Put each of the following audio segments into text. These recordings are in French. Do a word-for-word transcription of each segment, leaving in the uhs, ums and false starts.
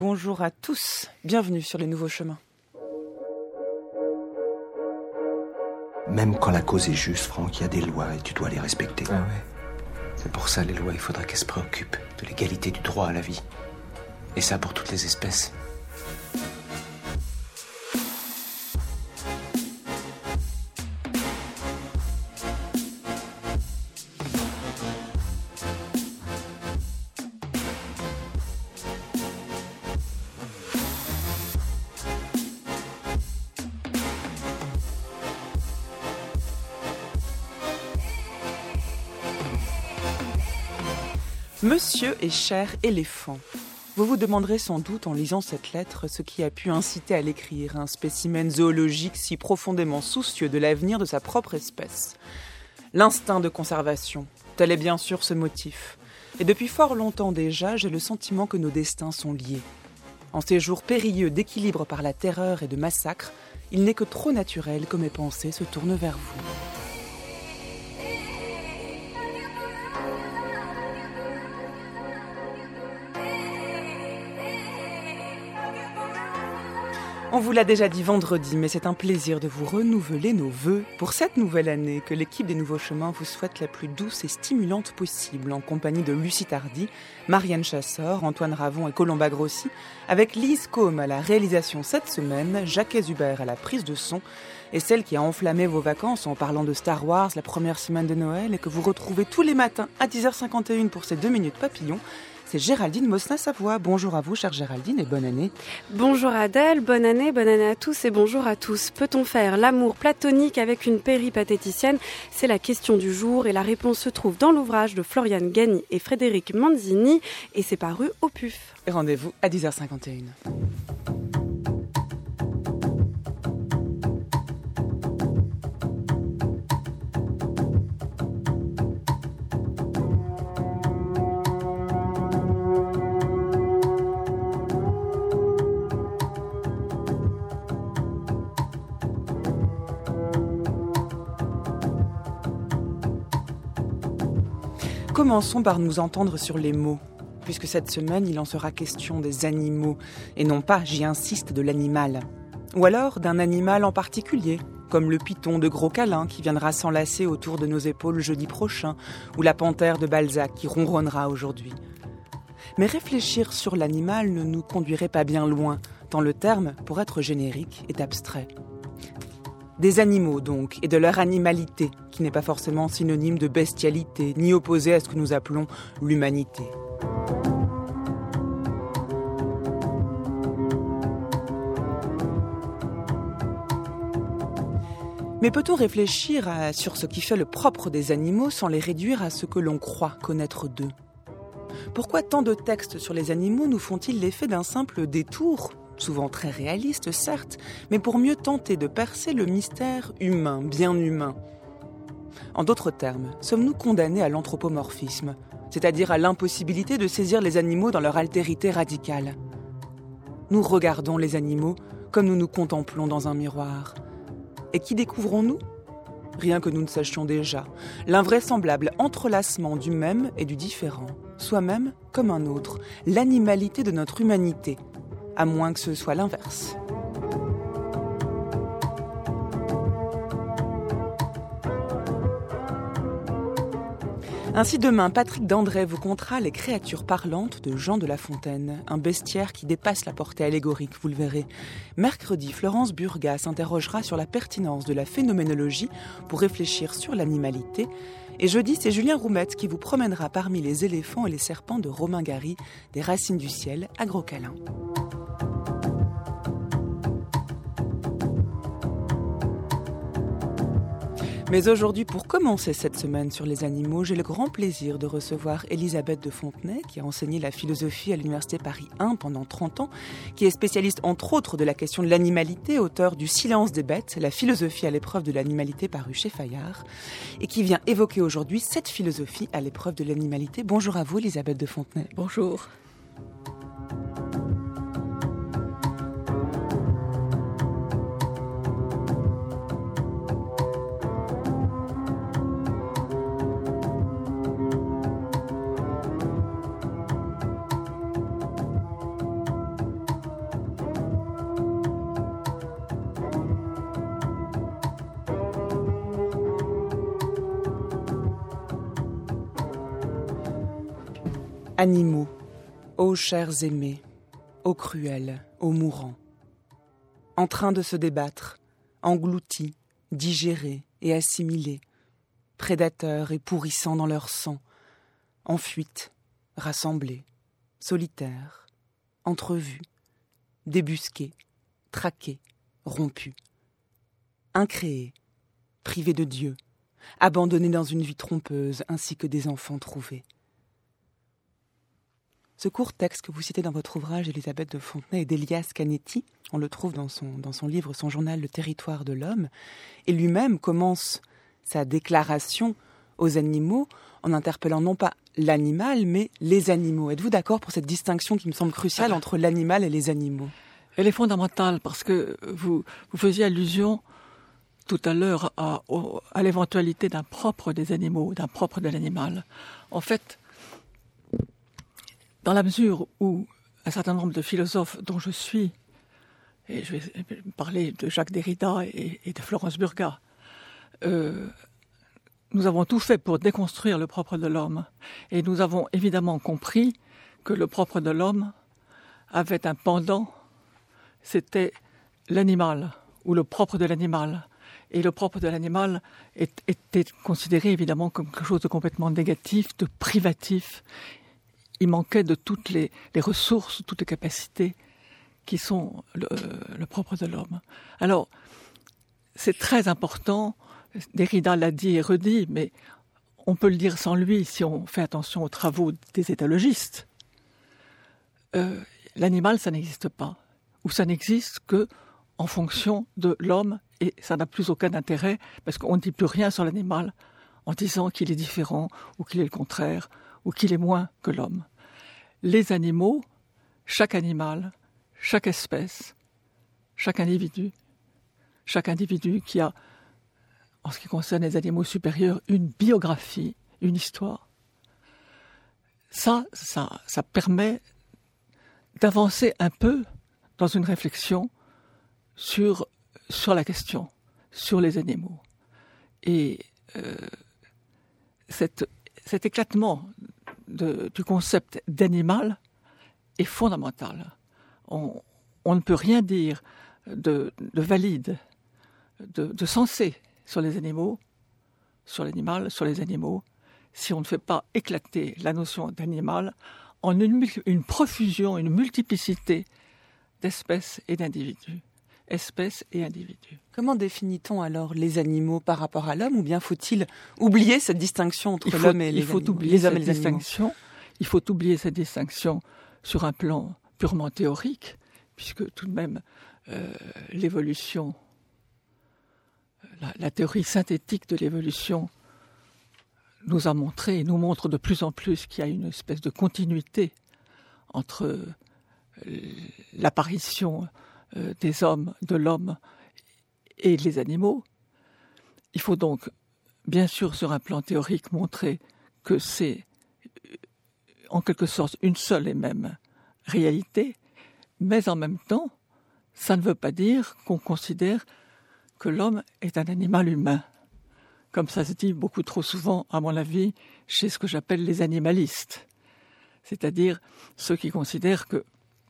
Bonjour à tous, bienvenue sur les nouveaux chemins. Même quand la cause est juste, Franck, il y a des lois et tu dois les respecter. Ah ouais. C'est pour ça les lois, il faudra qu'elles se préoccupent de l'égalité du droit à la vie. Et ça pour toutes les espèces. Monsieur et cher éléphant. Vous vous demanderez sans doute en lisant cette lettre ce qui a pu inciter à l'écrire, un spécimen zoologique si profondément soucieux de l'avenir de sa propre espèce. L'instinct de conservation, tel est bien sûr ce motif. Et depuis fort longtemps déjà, j'ai le sentiment que nos destins sont liés. En ces jours périlleux d'équilibre par la terreur et de massacre, il n'est que trop naturel que mes pensées se tournent vers vous. On vous l'a déjà dit vendredi, mais c'est un plaisir de vous renouveler nos vœux pour cette nouvelle année que l'équipe des Nouveaux Chemins vous souhaite la plus douce et stimulante possible en compagnie de Lucie Tardy, Marianne Chassor, Antoine Ravon et Colomba Grossi, avec Lise Côme à la réalisation cette semaine, Jacques Hubert à la prise de son et celle qui a enflammé vos vacances en parlant de Star Wars la première semaine de Noël et que vous retrouvez tous les matins à dix heures cinquante et une pour ces deux minutes papillons. C'est Géraldine Mosna-Savoie. Bonjour à vous, chère Géraldine, et bonne année. Bonjour Adèle, bonne année, bonne année à tous et bonjour à tous. Peut-on faire l'amour platonique avec une péripatéticienne ? C'est la question du jour et la réponse se trouve dans l'ouvrage de Florian Gagny et Frédéric Manzini et c'est paru au P U F. Et rendez-vous à dix heures cinquante et une. Commençons par nous entendre sur les mots, puisque cette semaine, il en sera question des animaux, et non pas, j'y insiste, de l'animal. Ou alors d'un animal en particulier, comme le python de Gros Câlin qui viendra s'enlacer autour de nos épaules jeudi prochain, ou la panthère de Balzac qui ronronnera aujourd'hui. Mais réfléchir sur l'animal ne nous conduirait pas bien loin, tant le terme, pour être générique, est abstrait. Des animaux donc, et de leur animalité, qui n'est pas forcément synonyme de bestialité, ni opposé à ce que nous appelons l'humanité. Mais peut-on réfléchir à, sur ce qui fait le propre des animaux sans les réduire à ce que l'on croit connaître d'eux ? Pourquoi tant de textes sur les animaux nous font-ils l'effet d'un simple détour ? Souvent très réaliste, certes, mais pour mieux tenter de percer le mystère humain, bien humain. En d'autres termes, sommes-nous condamnés à l'anthropomorphisme, c'est-à-dire à l'impossibilité de saisir les animaux dans leur altérité radicale ? Nous regardons les animaux comme nous nous contemplons dans un miroir. Et qui découvrons-nous ? Rien que nous ne sachions déjà, l'invraisemblable entrelacement du même et du différent, soi-même comme un autre, l'animalité de notre humanité, à moins que ce soit l'inverse. Ainsi demain, Patrick Dandré vous contera Les créatures parlantes de Jean de La Fontaine, un bestiaire qui dépasse la portée allégorique, vous le verrez. Mercredi, Florence Burga s'interrogera sur la pertinence de la phénoménologie pour réfléchir sur l'animalité. Et jeudi, c'est Julien Roumette qui vous promènera parmi les éléphants et les serpents de Romain Gary, des Racines du ciel à Gros Câlin. Mais aujourd'hui, pour commencer cette semaine sur les animaux, j'ai le grand plaisir de recevoir Elisabeth de Fontenay, qui a enseigné la philosophie à l'Université Paris un pendant trente ans, qui est spécialiste entre autres de la question de l'animalité, auteur du Silence des bêtes, la philosophie à l'épreuve de l'animalité paru chez Fayard, et qui vient évoquer aujourd'hui cette philosophie à l'épreuve de l'animalité. Bonjour à vous, Elisabeth de Fontenay. Bonjour. Animaux, ô chers aimés, ô cruels, ô mourants, en train de se débattre, engloutis, digérés et assimilés, prédateurs et pourrissant dans leur sang, en fuite, rassemblés, solitaires, entrevus, débusqués, traqués, rompus, incréés, privés de Dieu, abandonnés dans une vie trompeuse ainsi que des enfants trouvés. Ce court texte que vous citez dans votre ouvrage, Élisabeth de Fontenay, est d'Elias Canetti. On le trouve dans son, dans son livre, son journal Le Territoire de l'homme. Et lui-même commence sa déclaration aux animaux en interpellant non pas l'animal, mais les animaux. Êtes-vous d'accord pour cette distinction qui me semble cruciale entre l'animal et les animaux ? Elle est fondamentale parce que vous, vous faisiez allusion tout à l'heure à, à l'éventualité d'un propre des animaux, d'un propre de l'animal. En fait, dans la mesure où un certain nombre de philosophes dont je suis, et je vais parler de Jacques Derrida et, et de Florence Burga, euh, nous avons tout fait pour déconstruire le propre de l'homme. Et nous avons évidemment compris que le propre de l'homme avait un pendant, c'était l'animal, ou le propre de l'animal. Et le propre de l'animal est, était considéré évidemment comme quelque chose de complètement négatif, de privatif. Il manquait de toutes les, les ressources, toutes les capacités qui sont le, le propre de l'homme. Alors, c'est très important, Derrida l'a dit et redit, mais on peut le dire sans lui si on fait attention aux travaux des éthologistes. Euh, l'animal, ça n'existe pas, ou ça n'existe que en fonction de l'homme, et ça n'a plus aucun intérêt, parce qu'on ne dit plus rien sur l'animal en disant qu'il est différent, ou qu'il est le contraire, ou qu'il est moins que l'homme. Les animaux, chaque animal, chaque espèce, chaque individu, chaque individu qui a, en ce qui concerne les animaux supérieurs, une biographie, une histoire, ça, ça, ça permet d'avancer un peu dans une réflexion sur, sur la question, sur les animaux. Et euh, cette, cet éclatement de, du concept d'animal est fondamental. On, on ne peut rien dire de, de valide, de, de sensé sur les animaux, sur l'animal, sur les animaux, si on ne fait pas éclater la notion d'animal en une, une profusion, une multiplicité d'espèces et d'individus. Espèces et individus. Comment définit-on alors les animaux par rapport à l'homme, ou bien faut-il oublier cette distinction entre faut, l'homme et les il faut animaux, oublier les hommes cette et les distinction. animaux. Il faut oublier cette distinction sur un plan purement théorique, puisque tout de même euh, l'évolution, la, la théorie synthétique de l'évolution nous a montré et nous montre de plus en plus qu'il y a une espèce de continuité entre l'apparition euh, des hommes, de l'homme et les animaux. Il faut donc, bien sûr, sur un plan théorique, montrer que c'est en quelque sorte une seule et même réalité, mais en même temps, ça ne veut pas dire qu'on considère que l'homme est un animal humain, comme ça se dit beaucoup trop souvent, à mon avis, chez ce que j'appelle les animalistes, c'est-à-dire ceux qui considèrent que,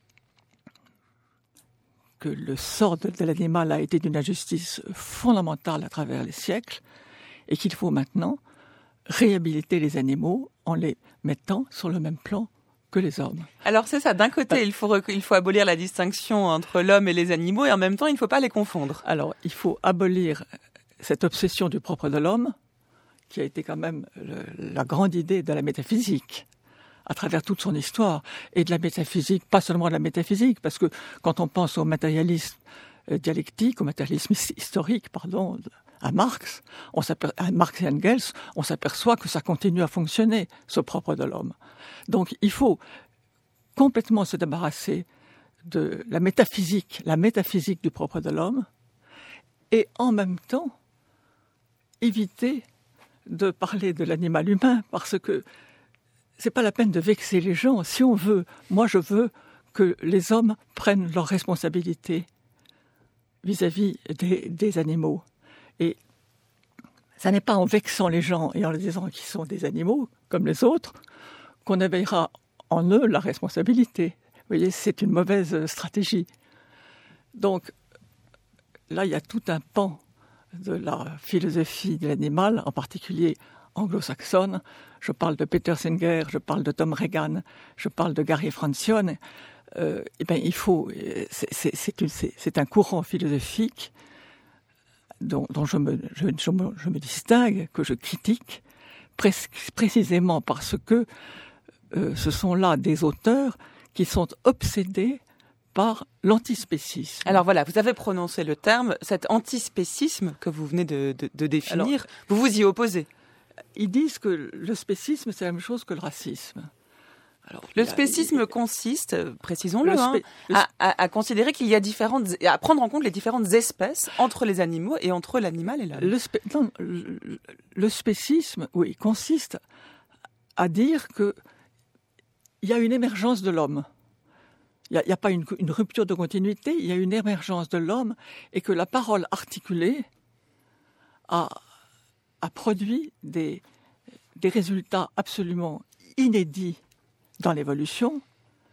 que le sort de, de l'animal a été d'une injustice fondamentale à travers les siècles et qu'il faut maintenant réhabiliter les animaux en les mettant sur le même plan que les hommes. Alors c'est ça, d'un côté, bah, il faut, il faut abolir la distinction entre l'homme et les animaux, et en même temps, il ne faut pas les confondre. Alors, il faut abolir cette obsession du propre de l'homme, qui a été quand même le, la grande idée de la métaphysique, à travers toute son histoire, et de la métaphysique, pas seulement de la métaphysique, parce que quand on pense au matérialisme dialectique, au matérialisme historique, pardon, à Marx, on à Marx et Engels, on s'aperçoit que ça continue à fonctionner, ce propre de l'homme. Donc il faut complètement se débarrasser de la métaphysique, la métaphysique du propre de l'homme, et en même temps éviter de parler de l'animal humain, parce que c'est pas la peine de vexer les gens. Si on veut, moi je veux que les hommes prennent leurs responsabilités vis-à-vis des, des animaux. Et ça n'est pas en vexant les gens et en leur disant qu'ils sont des animaux, comme les autres, qu'on éveillera en eux la responsabilité. Vous voyez, c'est une mauvaise stratégie. Donc, là, il y a tout un pan de la philosophie de l'animal, en particulier anglo-saxonne. Je parle de Peter Singer, je parle de Tom Regan, je parle de Gary Francione. Euh, eh bien, il faut, c'est, c'est, c'est, une, c'est, c'est un courant philosophique dont, dont je, me, je, je, me, je me distingue, que je critique, pré- précisément parce que euh, ce sont là des auteurs qui sont obsédés par l'antispécisme. Alors voilà, vous avez prononcé le terme, cet antispécisme que vous venez de, de, de définir, alors, vous vous y opposez. Ils disent que le spécisme, c'est la même chose que le racisme. Alors, le spécisme a, il, consiste, précisons-le, spé, hein, à, à, à considérer qu'il y a différentes, à prendre en compte les différentes espèces entre les animaux et entre l'animal et l'homme. Le, spé, non, le, le spécisme, oui, consiste à dire que il y a une émergence de l'homme. Il n'y a, a pas une, une rupture de continuité, il y a une émergence de l'homme et que la parole articulée a, a produit des, des résultats absolument inédits dans l'évolution,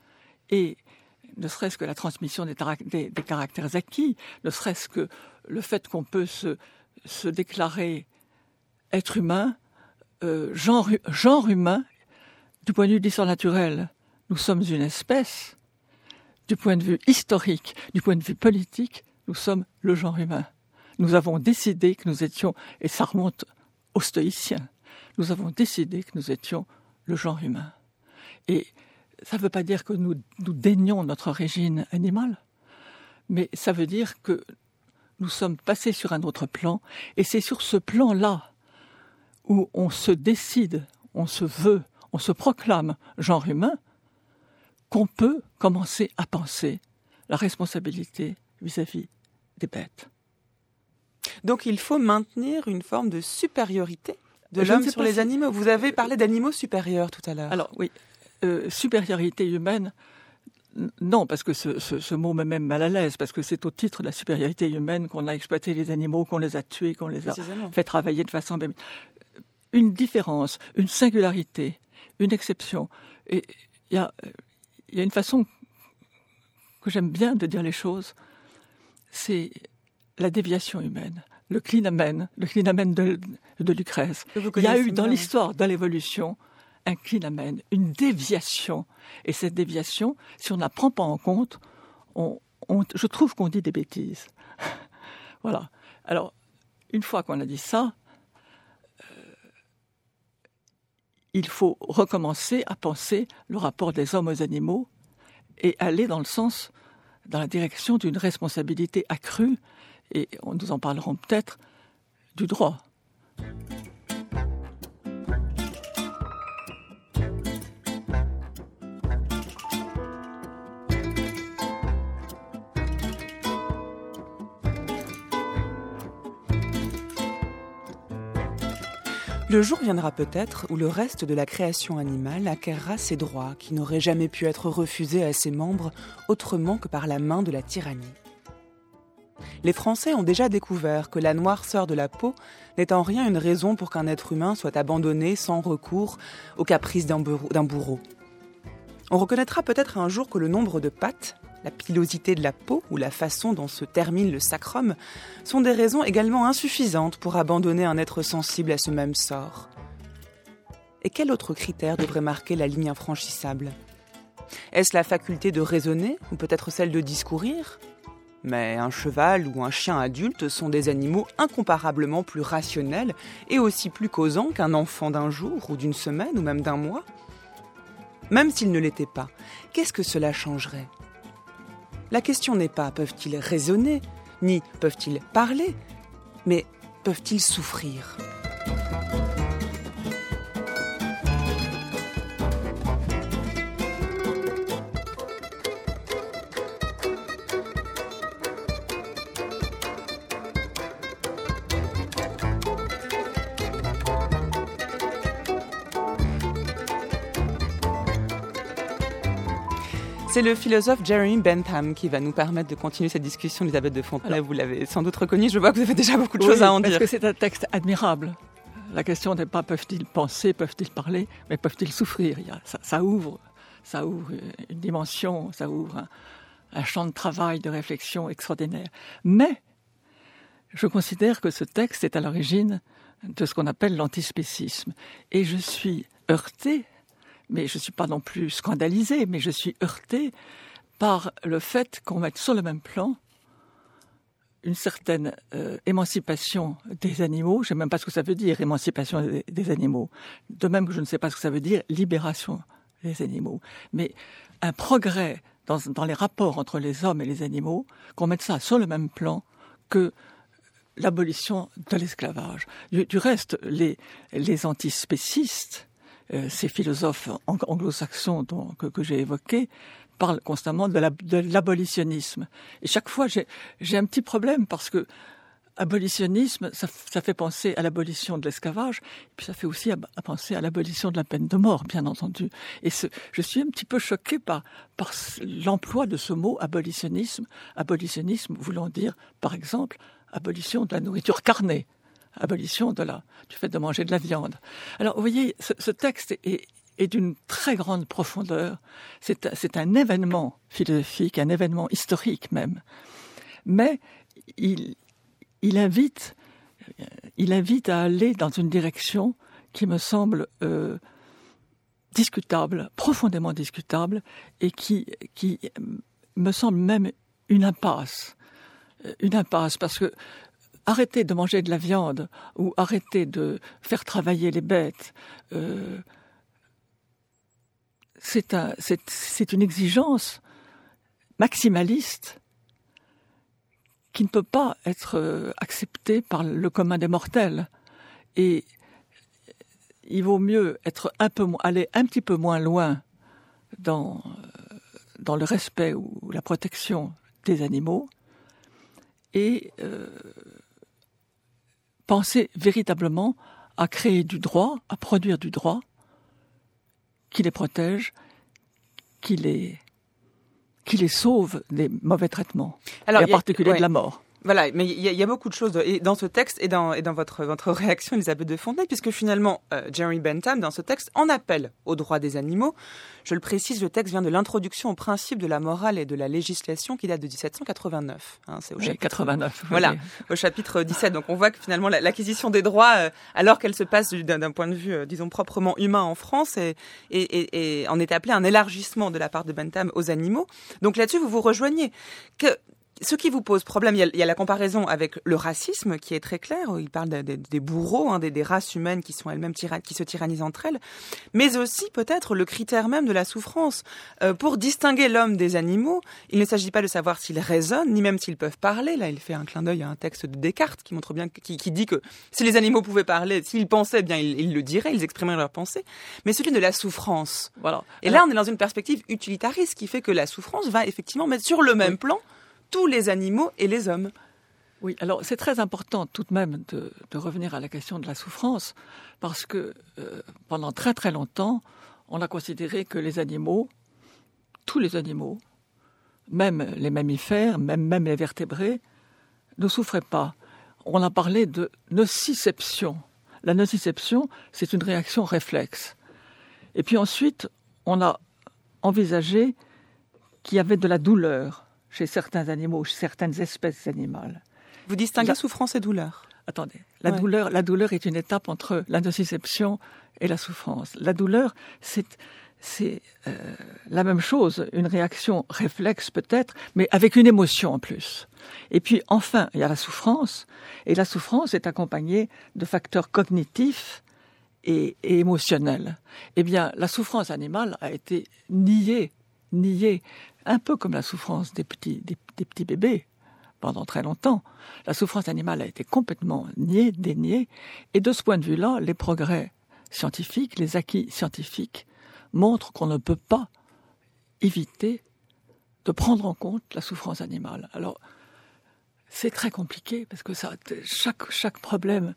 et ne serait-ce que la transmission des, des, des caractères acquis, ne serait-ce que le fait qu'on peut se, se déclarer être humain, euh, genre, genre humain, du point de vue de l'histoire naturelle, nous sommes une espèce. Du point de vue historique, du point de vue politique, nous sommes le genre humain. Nous avons décidé que nous étions, et ça remonte aux stoïciens, nous avons décidé que nous étions le genre humain. Et ça ne veut pas dire que nous, nous dénions notre origine animale, mais ça veut dire que nous sommes passés sur un autre plan, et c'est sur ce plan-là où on se décide, on se veut, on se proclame genre humain, qu'on peut commencer à penser la responsabilité vis-à-vis des bêtes. Donc il faut maintenir une forme de supériorité de l'homme sur les si... animaux. Vous avez parlé d'animaux supérieurs tout à l'heure. Alors oui, euh, supériorité humaine, non, parce que ce, ce, ce mot me met mal à l'aise, parce que c'est au titre de la supériorité humaine qu'on a exploité les animaux, qu'on les a tués, qu'on les a fait travailler de façon... Une différence, une singularité, une exception. Et il y a... Il y a une façon que j'aime bien de dire les choses, c'est la déviation humaine, le clinamen, le clinamen de, de Lucrèce. Il y a eu dans bien. l'histoire de l'évolution un clinamen, une déviation. Et cette déviation, si on ne la prend pas en compte, on, on, je trouve qu'on dit des bêtises. Voilà. Alors, une fois qu'on a dit ça, il faut recommencer à penser le rapport des hommes aux animaux et aller dans le sens, dans la direction d'une responsabilité accrue, et nous en parlerons peut-être, du droit. Le jour viendra peut-être où le reste de la création animale acquerra ses droits qui n'auraient jamais pu être refusés à ses membres autrement que par la main de la tyrannie. Les Français ont déjà découvert que la noirceur de la peau n'est en rien une raison pour qu'un être humain soit abandonné sans recours aux caprices d'un bourreau. On reconnaîtra peut-être un jour que le nombre de pattes, la pilosité de la peau ou la façon dont se termine le sacrum sont des raisons également insuffisantes pour abandonner un être sensible à ce même sort. Et quel autre critère devrait marquer la ligne infranchissable ? Est-ce la faculté de raisonner ou peut-être celle de discourir ? Mais un cheval ou un chien adulte sont des animaux incomparablement plus rationnels et aussi plus causants qu'un enfant d'un jour ou d'une semaine ou même d'un mois. Même s'ils ne l'étaient pas, qu'est-ce que cela changerait ? La question n'est pas peuvent-ils raisonner, ni peuvent-ils parler, mais peuvent-ils souffrir ? C'est le philosophe Jeremy Bentham qui va nous permettre de continuer cette discussion, Elisabeth de Fontenay. Alors, vous l'avez sans doute reconnu, je vois que vous avez déjà beaucoup de oui, choses à en parce dire. Parce que c'est un texte admirable. La question n'est pas peuvent-ils penser, peuvent-ils parler, mais peuvent-ils souffrir. Il y a, ça, ça ouvre ça ouvre une dimension, ça ouvre un, un champ de travail, de réflexion extraordinaire. Mais je considère que ce texte est à l'origine de ce qu'on appelle l'antispécisme. Et je suis heurtée, mais je ne suis pas non plus scandalisée, mais je suis heurtée par le fait qu'on mette sur le même plan une certaine euh, émancipation des animaux. Je ne sais même pas ce que ça veut dire, émancipation des, des animaux. De même que je ne sais pas ce que ça veut dire, libération des animaux. Mais un progrès dans, dans les rapports entre les hommes et les animaux, qu'on mette ça sur le même plan que l'abolition de l'esclavage. Du, du reste, les, les antispécistes, euh, ces philosophes anglo-saxons dont, que, que j'ai évoqués, parlent constamment de, la, de l'abolitionnisme. Et chaque fois, j'ai, j'ai un petit problème parce que abolitionnisme, ça, ça fait penser à l'abolition de l'esclavage, et puis ça fait aussi à, à penser à l'abolition de la peine de mort, bien entendu. Et ce, je suis un petit peu choquée par, par l'emploi de ce mot abolitionnisme. Abolitionnisme voulant dire, par exemple, abolition de la nourriture carnée, abolition de la, du fait de manger de la viande. Alors, vous voyez, ce, ce texte est, est d'une très grande profondeur. C'est, c'est un événement philosophique, un événement historique même. Mais il, il, invite, il invite à aller dans une direction qui me semble euh, discutable, profondément discutable, et qui, qui me semble même une impasse. Une impasse, parce que arrêter de manger de la viande ou arrêter de faire travailler les bêtes, euh, c'est, un, c'est, c'est une exigence maximaliste qui ne peut pas être acceptée par le commun des mortels. Et il vaut mieux être un peu, aller un petit peu moins loin dans, dans le respect ou la protection des animaux, et euh, penser véritablement à créer du droit, à produire du droit qui les protège, qui les, qui les sauve des mauvais traitements, Alors, et en a, particulier ouais. de la mort. Voilà, mais il y, y a beaucoup de choses de, et dans ce texte et dans, et dans votre, votre réaction, Elisabeth de Fontenay, puisque finalement, euh, Jeremy Bentham, dans ce texte, en appelle aux droits des animaux. Je le précise, le texte vient de l'introduction au principe de la morale et de la législation qui date de dix-sept cent quatre-vingt-neuf. Hein, c'est au oui, chapitre, quatre-vingt-neuf. Voilà, oui. Au chapitre dix-sept. Donc on voit que finalement, la, l'acquisition des droits, euh, alors qu'elle se passe d'un, d'un point de vue, euh, disons, proprement humain en France, et, et, et, et en est appelé un élargissement de la part de Bentham aux animaux. Donc là-dessus, vous vous rejoignez. Que Ce qui vous pose problème, il y, a, il y a la comparaison avec le racisme qui est très clair. Il parle de, de, des bourreaux, hein, des, des races humaines qui sont elles-mêmes tyran- qui se tyrannisent entre elles, mais aussi peut-être le critère même de la souffrance. Euh, pour distinguer l'homme des animaux, il ne s'agit pas de savoir s'ils raisonnent, ni même s'ils peuvent parler. Là, il fait un clin d'œil à un texte de Descartes qui montre bien, qui, qui dit que si les animaux pouvaient parler, s'ils pensaient, bien ils, ils le diraient, ils exprimeraient leur pensée. Mais celui de la souffrance. Voilà. Et là, on est dans une perspective utilitariste qui fait que la souffrance va effectivement mettre sur le même oui. plan tous les animaux et les hommes. Oui, alors c'est très important tout de même de, de revenir à la question de la souffrance, parce que euh, pendant très très longtemps, on a considéré que les animaux, tous les animaux, même les mammifères, même, même les vertébrés, ne souffraient pas. On a parlé de nociception. La nociception, c'est une réaction réflexe. Et puis ensuite, on a envisagé qu'il y avait de la douleur chez certains animaux, chez certaines espèces animales. Vous distinguez la... souffrance et douleur. Attendez, la, ouais. douleur, la douleur est une étape entre la nociception et la souffrance. La douleur, c'est, c'est euh, la même chose, une réaction réflexe peut-être, mais avec une émotion en plus. Et puis enfin, il y a la souffrance, et la souffrance est accompagnée de facteurs cognitifs et, et émotionnels. Eh bien, la souffrance animale a été niée, niée, un peu comme la souffrance des petits, des, des petits bébés pendant très longtemps. La souffrance animale a été complètement niée, déniée, et de ce point de vue-là, les progrès scientifiques, les acquis scientifiques montrent qu'on ne peut pas éviter de prendre en compte la souffrance animale. Alors, c'est très compliqué, parce que ça, chaque, chaque problème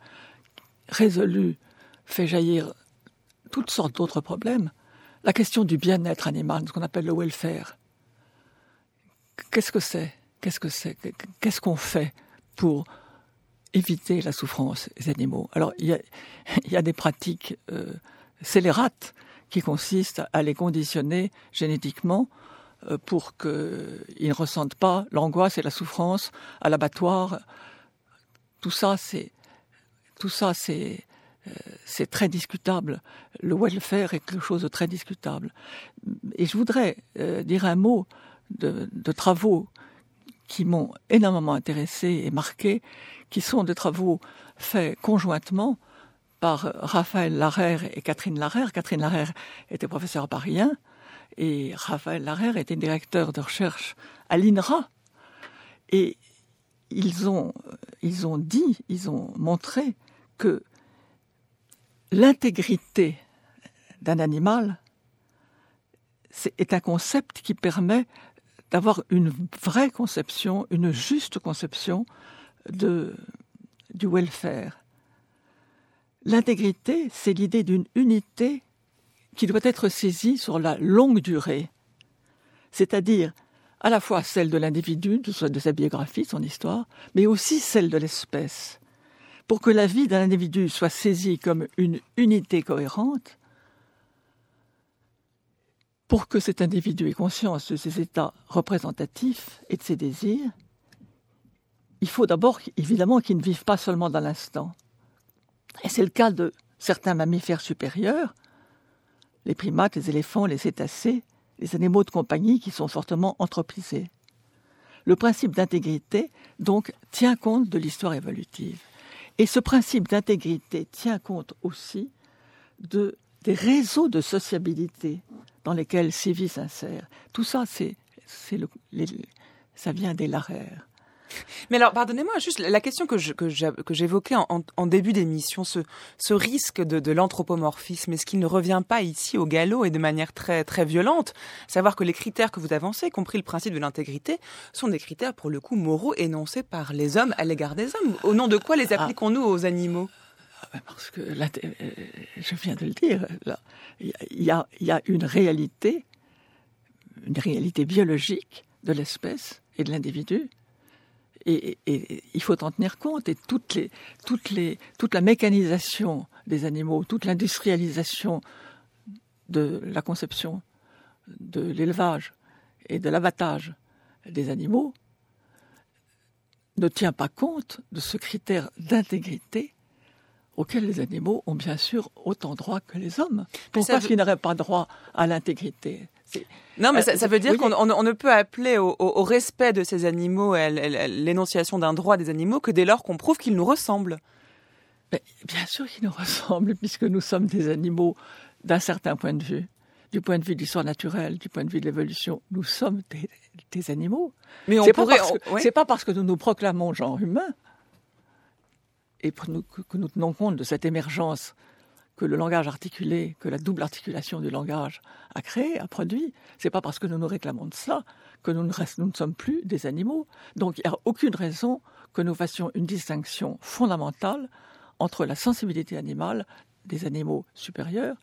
résolu fait jaillir toutes sortes d'autres problèmes. La question du bien-être animal, ce qu'on appelle le welfare, Qu'est-ce que c'est ? Qu'est-ce que c'est ? Qu'est-ce qu'on fait pour éviter la souffrance des animaux ? Alors, il y a, il y a des pratiques euh, scélérates qui consiste à les conditionner génétiquement euh, pour qu'ils ne ressentent pas l'angoisse et la souffrance à l'abattoir. Tout ça, c'est, tout ça, c'est, euh, c'est très discutable. Le welfare est quelque chose de très discutable. Et je voudrais euh, dire un mot de, de travaux qui m'ont énormément intéressé et marqué, qui sont des travaux faits conjointement par Raphaël Larère et Catherine Larère. Catherine Larère était professeure à Paris un et Raphaël Larère était directeur de recherche à l'I N R A. Et ils ont, ils ont dit, ils ont montré que l'intégrité d'un animal c'est, est un concept qui permet d'avoir une vraie conception, une juste conception de, du welfare. L'intégrité, c'est l'idée d'une unité qui doit être saisie sur la longue durée, c'est-à-dire à la fois celle de l'individu, de, de sa biographie, de son histoire, mais aussi celle de l'espèce. Pour que la vie d'un individu soit saisie comme une unité cohérente, pour que cet individu ait conscience de ses états représentatifs et de ses désirs, il faut d'abord, évidemment, qu'il ne vive pas seulement dans l'instant. Et c'est le cas de certains mammifères supérieurs, les primates, les éléphants, les cétacés, les animaux de compagnie qui sont fortement anthropisés. Le principe d'intégrité, donc, tient compte de l'histoire évolutive. Et ce principe d'intégrité tient compte aussi de, des réseaux de sociabilité dans lesquels ces vies s'insèrent. Tout ça, c'est, c'est le, les, ça vient des Larère. Mais alors, pardonnez-moi, juste la question que, je, que, que j'évoquais en, en début d'émission, ce, ce risque de, de l'anthropomorphisme, est-ce qu'il ne revient pas ici au galop et de manière très, très violente? Savoir que les critères que vous avancez, y compris le principe de l'intégrité, sont des critères, pour le coup, moraux énoncés par les hommes à l'égard des hommes. Au nom de quoi les appliquons-nous aux animaux? Parce que, là, je viens de le dire, il y a, y a une réalité, une réalité biologique de l'espèce et de l'individu. Et, et, et il faut en tenir compte. Et toutes les, toutes les, toute la mécanisation des animaux, toute l'industrialisation de la conception, de l'élevage et de l'abattage des animaux ne tient pas compte de ce critère d'intégrité auquel les animaux ont bien sûr autant droit que les hommes. Pourquoi est-ce veut... qu'ils n'auraient pas droit à l'intégrité? C'est... Non, mais ça, ça veut dire oui, qu'on on, on ne peut appeler au, au, au respect de ces animaux, à l'énonciation d'un droit des animaux, que dès lors qu'on prouve qu'ils nous ressemblent. Mais bien sûr qu'ils nous ressemblent, puisque nous sommes des animaux d'un certain point de vue. Du point de vue de l'histoire naturelle, du point de vue de l'évolution, nous sommes des, des animaux. Mais on c'est, pourrait, pas parce que, on, ouais. c'est pas parce que nous nous proclamons genre humain et que nous, que nous tenons compte de cette émergence que le langage articulé, que la double articulation du langage a créé, a produit, c'est pas parce que nous nous réclamons de cela que nous ne, rest, nous ne sommes plus des animaux. Donc il n'y a aucune raison que nous fassions une distinction fondamentale entre la sensibilité animale des animaux supérieurs,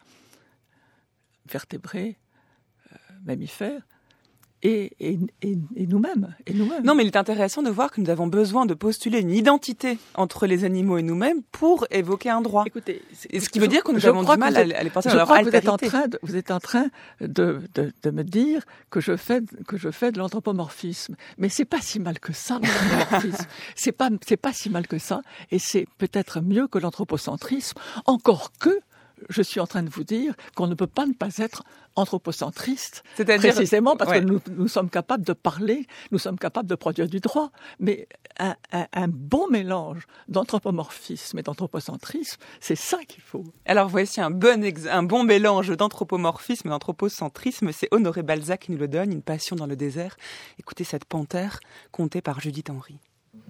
vertébrés, euh, mammifères, Et, et, et, et, nous-mêmes, et nous-mêmes. Non, mais il est intéressant de voir que nous avons besoin de postuler une identité entre les animaux et nous-mêmes pour évoquer un droit. Écoutez, et ce qui veut dire que nous avons du mal êtes, à les penser dans leur altérité. Je crois que vous êtes en train de, vous êtes en train de, de, de me dire que je fais, que je fais de l'anthropomorphisme. Mais c'est pas si mal que ça, l'anthropomorphisme. c'est pas, c'est pas si mal que ça. Et c'est peut-être mieux que l'anthropocentrisme. Encore que, je suis en train de vous dire qu'on ne peut pas ne pas être anthropocentriste, c'est-à-dire, précisément parce ouais. que nous, nous sommes capables de parler, nous sommes capables de produire du droit, mais un, un, un bon mélange d'anthropomorphisme et d'anthropocentrisme, c'est ça qu'il faut. Alors voici un bon, ex- un bon mélange d'anthropomorphisme et d'anthropocentrisme, c'est Honoré Balzac qui nous le donne, Une passion dans le désert. Écoutez cette panthère contée par Judith Henry.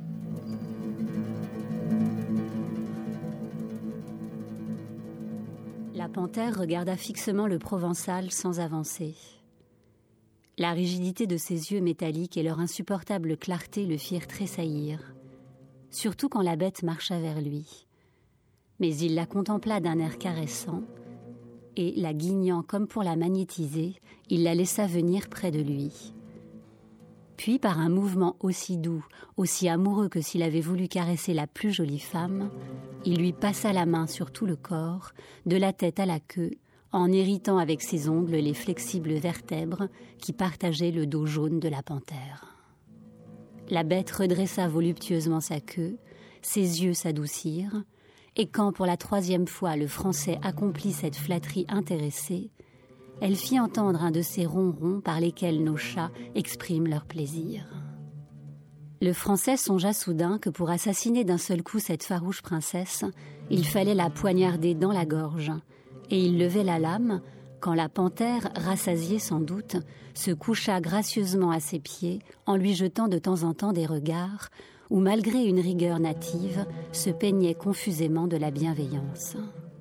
La panthère regarda fixement le Provençal sans avancer. La rigidité de ses yeux métalliques et leur insupportable clarté le firent tressaillir, surtout quand la bête marcha vers lui. Mais il la contempla d'un air caressant, et, la guignant comme pour la magnétiser, il la laissa venir près de lui. Puis, par un mouvement aussi doux, aussi amoureux que s'il avait voulu caresser la plus jolie femme, il lui passa la main sur tout le corps, de la tête à la queue, en héritant avec ses ongles les flexibles vertèbres qui partageaient le dos jaune de la panthère. La bête redressa voluptueusement sa queue, ses yeux s'adoucirent, et quand pour la troisième fois le Français accomplit cette flatterie intéressée, elle fit entendre un de ces ronrons par lesquels nos chats expriment leur plaisir. Le Français songea soudain que pour assassiner d'un seul coup cette farouche princesse, il fallait la poignarder dans la gorge, et il levait la lame quand la panthère, rassasiée sans doute, se coucha gracieusement à ses pieds en lui jetant de temps en temps des regards où, malgré une rigueur native, se peignait confusément de la bienveillance.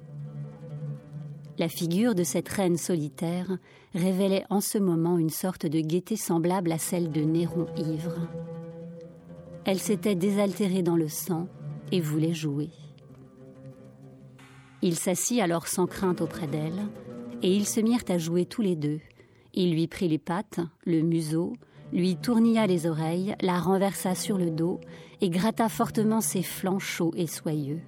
La figure de cette reine solitaire révélait en ce moment une sorte de gaieté semblable à celle de Néron ivre. Elle s'était désaltérée dans le sang et voulait jouer. Il s'assit alors sans crainte auprès d'elle, et ils se mirent à jouer tous les deux. Il lui prit les pattes, le museau, lui tournilla les oreilles, la renversa sur le dos et gratta fortement ses flancs chauds et soyeux.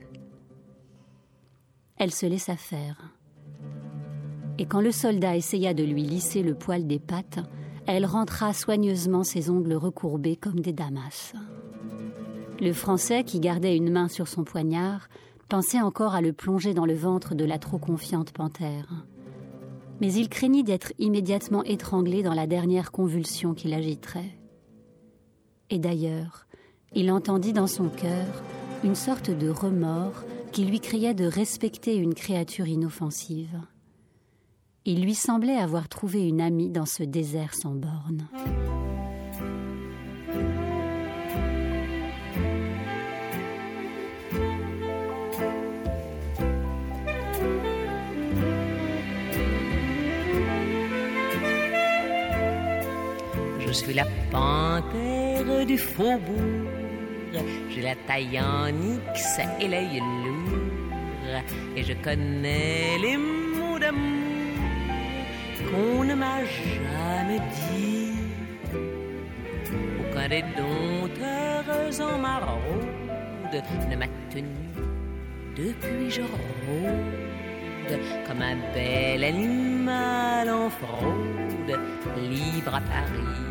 Elle se laissa faire. Et quand le soldat essaya de lui lisser le poil des pattes, elle rentra soigneusement ses ongles recourbés comme des damas. Le Français, qui gardait une main sur son poignard, pensait encore à le plonger dans le ventre de la trop confiante panthère. Mais il craignit d'être immédiatement étranglé dans la dernière convulsion qui l'agiterait. Et d'ailleurs, il entendit dans son cœur une sorte de remords qui lui criait de respecter une créature inoffensive. Il lui semblait avoir trouvé une amie dans ce désert sans bornes. Je suis la panthère du faubourg, j'ai la taille en X et l'œil lourd, et je connais les mots d'amour qu'on ne m'a jamais dit. Aucun des dompteurs en maraude ne m'a tenu depuis je rôde comme un bel animal en fraude, libre à Paris,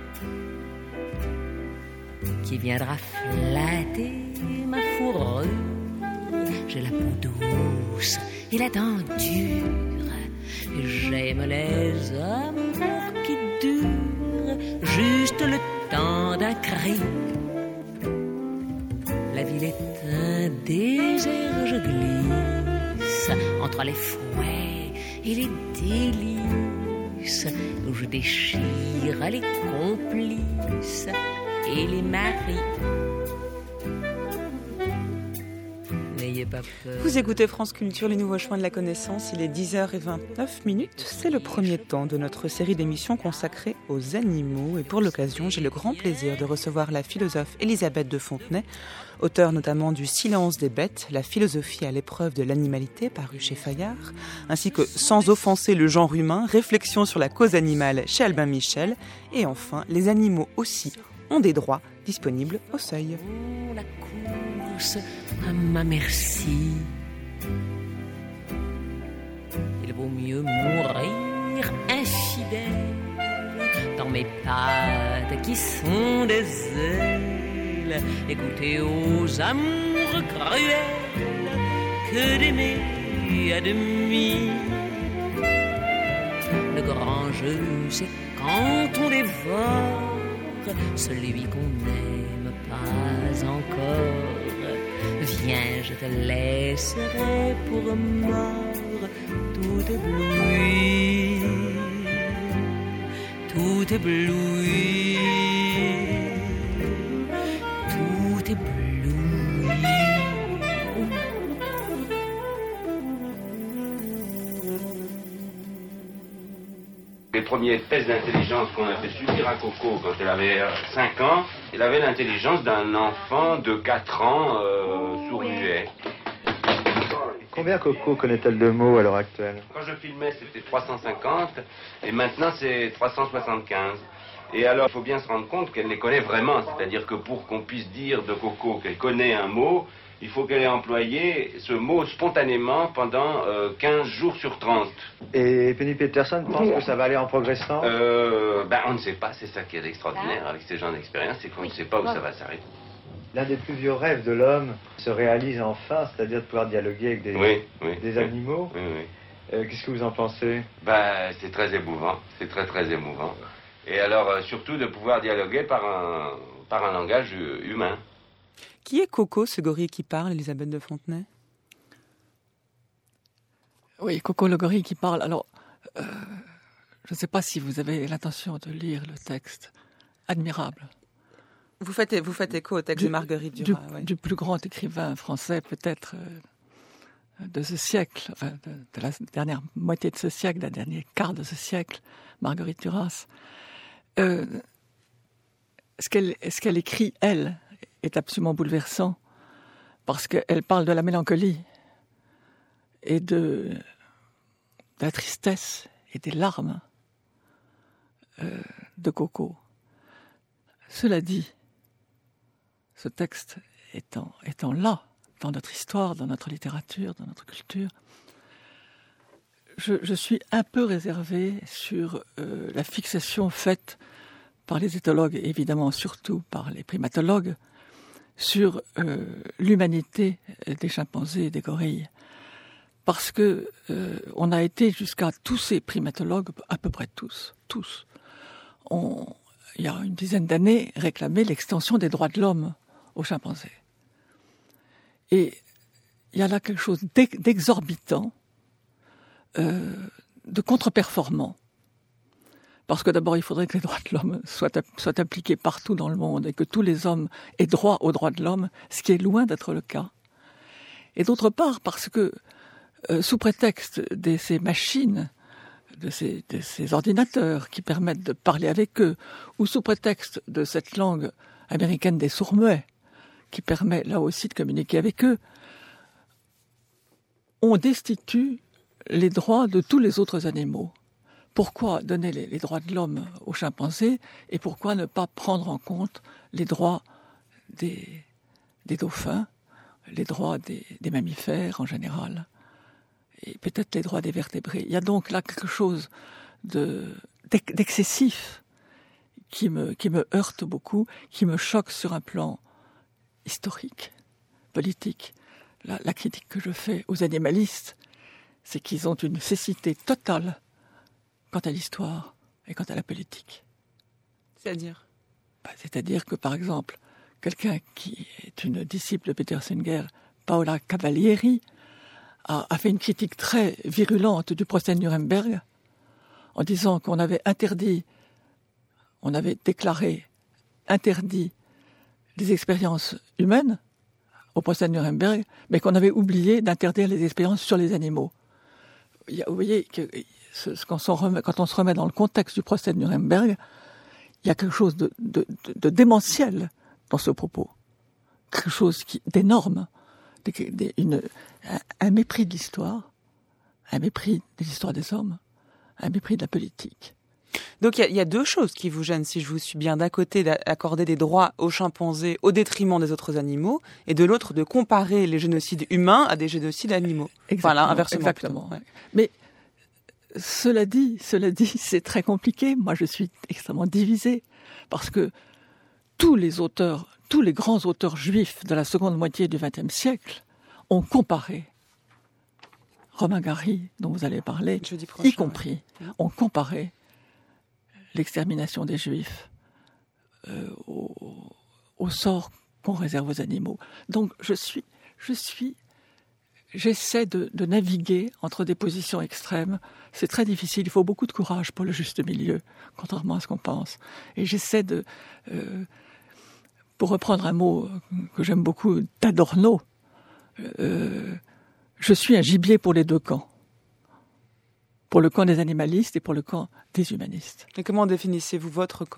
qui viendra flatter ma fourrure. J'ai la peau douce et la dent dure, et j'aime les amours qui durent juste le temps d'un cri. La ville est un désert, je glisse entre les fouets et les délices, où je déchire les complices et les maris. N'ayez pas peur. Vous écoutez France Culture, les nouveaux chemins de la connaissance. Il est dix heures vingt-neuf minutes. C'est le premier temps de notre série d'émissions consacrée aux animaux. Et pour l'occasion, j'ai le grand plaisir de recevoir la philosophe Elisabeth de Fontenay, auteure notamment du Silence des bêtes, la philosophie à l'épreuve de l'animalité, paru chez Fayard, ainsi que Sans offenser le genre humain, réflexion sur la cause animale chez Albin Michel, et enfin Les animaux aussi ont des droits, disponibles au Seuil. La course à ma merci. Il vaut mieux mourir infidèle dans mes pattes qui sont des ailes, et goûter aux amours cruels que d'aimer à demi. Le grand jeu, c'est quand on dévore celui qu'on n'aime pas encore. Viens, je te laisserai pour mort, tout ébloui, tout ébloui, tout ébloui. Les premiers tests d'intelligence qu'on a fait subir à Coco quand elle avait cinq ans, elle avait l'intelligence d'un enfant de quatre ans euh, sourd-muet. Combien Coco connaît-elle de mots à l'heure actuelle? Quand je filmais, c'était trois cent cinquante et maintenant c'est trois cent soixante-quinze. Et alors, il faut bien se rendre compte qu'elle les connaît vraiment. C'est-à-dire que pour qu'on puisse dire de Coco qu'elle connaît un mot, il faut qu'elle ait employé ce mot spontanément pendant euh, quinze jours sur trente. Et Penny Peterson pense que ça va aller en progressant euh, ben, On ne sait pas, c'est ça qui est extraordinaire avec ces gens d'expérience, c'est qu'on ne sait pas où ça va s'arrêter. L'un des plus vieux rêves de l'homme se réalise enfin, c'est-à-dire de pouvoir dialoguer avec des, oui, oui, des oui, animaux. Oui, oui. Euh, qu'est-ce que vous en pensez? Ben, c'est très émouvant, c'est très très émouvant. Et alors, euh, surtout de pouvoir dialoguer par un, par un langage humain. Qui est Coco, ce gorille qui parle, Elisabeth de Fontenay? Oui, Coco le gorille qui parle. Alors, euh, je ne sais pas si vous avez l'intention de lire le texte. Admirable. Vous faites, vous faites écho au texte du, de Marguerite du, Duras. Oui. Du plus grand écrivain français, peut-être, euh, de ce siècle, enfin, de, de la dernière moitié de ce siècle, de la dernière quart de ce siècle, Marguerite Duras. Euh, ce qu'elle, ce qu'elle écrit, elle, est absolument bouleversant, parce qu'elle parle de la mélancolie et de, de la tristesse et des larmes euh, de Coco. Cela dit, ce texte étant, étant là, dans notre histoire, dans notre littérature, dans notre culture, je, je suis un peu réservé sur euh, la fixation faite par les éthologues, et évidemment surtout par les primatologues, sur euh, l'humanité des chimpanzés et des gorilles. Parce que euh, on a été jusqu'à tous ces primatologues, à peu près tous, tous, ont, il y a une dizaine d'années, réclamé l'extension des droits de l'homme aux chimpanzés. Et il y a là quelque chose d'exorbitant, euh, de contre-performant. Parce que d'abord, il faudrait que les droits de l'homme soient, soient appliqués partout dans le monde et que tous les hommes aient droit aux droits de l'homme, ce qui est loin d'être le cas. Et d'autre part, parce que, euh, sous prétexte de ces machines, de ces, de ces ordinateurs qui permettent de parler avec eux, ou sous prétexte de cette langue américaine des sourds-muets, qui permet là aussi de communiquer avec eux, on destitue les droits de tous les autres animaux. Pourquoi donner les, les droits de l'homme aux chimpanzés et pourquoi ne pas prendre en compte les droits des, des dauphins, les droits des, des mammifères en général, et peut-être les droits des vertébrés. Il y a donc là quelque chose de, d'excessif qui me, qui me heurte beaucoup, qui me choque sur un plan historique, politique. La, la critique que je fais aux animalistes, c'est qu'ils ont une cécité totale quant à l'histoire et quant à la politique. C'est-à-dire bah, C'est-à-dire que, par exemple, quelqu'un qui est une disciple de Peter Singer, Paola Cavalieri, a, a fait une critique très virulente du procès de Nuremberg, en disant qu'on avait interdit, on avait déclaré interdit les expériences humaines au procès de Nuremberg, mais qu'on avait oublié d'interdire les expériences sur les animaux. Il y a, vous voyez que quand on, remet, quand on se remet dans le contexte du procès de Nuremberg, il y a quelque chose de, de, de, de démentiel dans ce propos, quelque chose qui, d'énorme, de, de, une, un, un mépris de l'histoire, un mépris de l'histoire des hommes, un mépris de la politique. Donc il y, y a deux choses qui vous gênent, si je vous suis bien. D'un côté, d'accorder des droits aux chimpanzés au détriment des autres animaux, et de l'autre, de comparer les génocides humains à des génocides animaux. Exactement, voilà, inversement. Exactement. Ouais. Mais cela dit, cela dit, c'est très compliqué. Moi, je suis extrêmement divisée parce que tous les auteurs, tous les grands auteurs juifs de la seconde moitié du vingtième siècle ont comparé. Romain Gary, dont vous allez parler, prochain, y compris, ouais. ont comparé l'extermination des Juifs euh, au, au sort qu'on réserve aux animaux. Donc, je suis, je suis, j'essaie de, de naviguer entre des positions extrêmes. C'est très difficile. Il faut beaucoup de courage pour le juste milieu, contrairement à ce qu'on pense. Et j'essaie de, euh, pour reprendre un mot que j'aime beaucoup, d'Adorno, euh, je suis un gibier pour les deux camps. Pour le camp des animalistes et pour le camp des humanistes. Et comment définissez-vous votre camp ?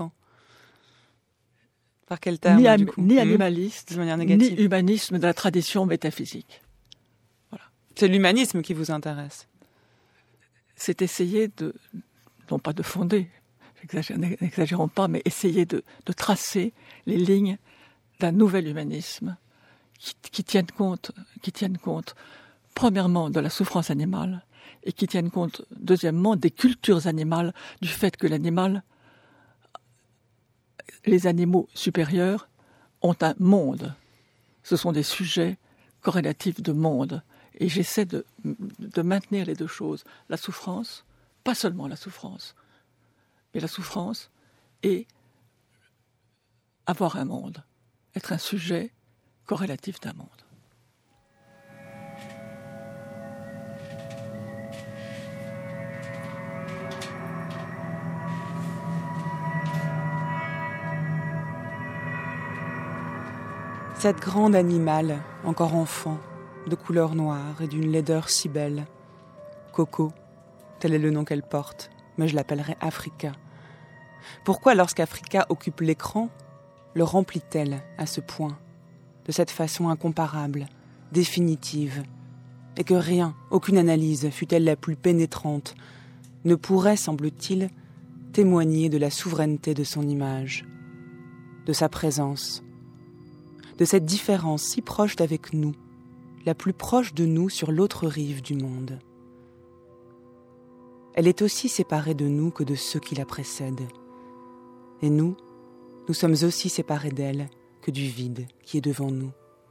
Par quel terme, Ni, am- du coup ni animaliste, de manière négative. Ni humanisme de la tradition métaphysique. Voilà. C'est l'humanisme qui vous intéresse ? C'est essayer de, non pas de fonder, n'exagérons pas, mais essayer de, de tracer les lignes d'un nouvel humanisme qui, qui tienne compte, qui tienne compte, premièrement, de la souffrance animale et qui tienne compte, deuxièmement, des cultures animales, du fait que l'animal, les animaux supérieurs ont un monde. Ce sont des sujets corrélatifs de monde. Et j'essaie de, de maintenir les deux choses. La souffrance, pas seulement la souffrance, mais la souffrance et avoir un monde, être un sujet corrélatif d'un monde. Cette grande animale, encore enfant, de couleur noire et d'une laideur si belle. Coco, tel est le nom qu'elle porte, mais je l'appellerai Africa. Pourquoi, lorsqu'Africa occupe l'écran, le remplit-elle à ce point, de cette façon incomparable, définitive, et que rien, aucune analyse, fût-elle la plus pénétrante, ne pourrait, semble-t-il, témoigner de la souveraineté de son image, de sa présence, de cette différence si proche d'avec nous, la plus proche de nous sur l'autre rive du monde. Elle est aussi séparée de nous que de ceux qui la précèdent. Et nous, nous sommes aussi séparés d'elle que du vide qui est devant nous.